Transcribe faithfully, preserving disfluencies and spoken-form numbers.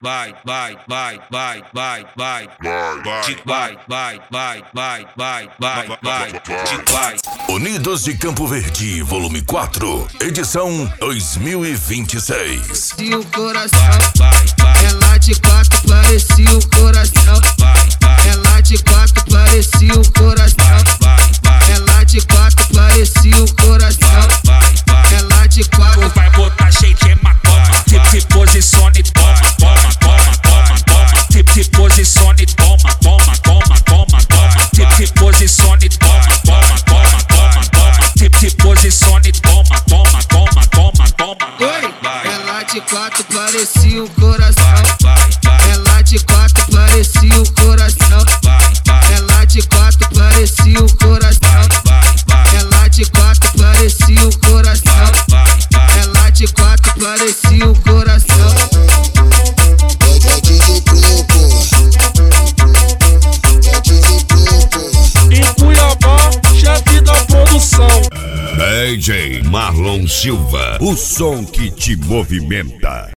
vai, vai, vai, vai, vai, vai, vai, vai, vai, vai, vai, vai, vai, vai, vai. Unidos de Campo Verde, volume quatro, edição dois mil e vinte e seis. E o coração, ela de quatro parecia o coração. Ela de quatro parecia o coração. Ela de quatro parecia o coração. Ela de quatro vai botar shake hematoma. Tip, tip, posicione, toma, toma, toma, toma, toma. Tip, tip, posicione, toma, toma, toma, toma, toma. Tip, tip, posicione, toma, toma, toma, toma, toma. Tip, tip, posicione, toma, toma, toma, toma, toma. Ela de quatro parecia o coração. Ela de quatro parecia o coração. Ela de quatro parecia o coração. Ela de quatro parecia o coração. Ela de quatro parecia o coração. Em Cuiabá, chefe da produção. D J Marlon Silva, o som que te movimenta.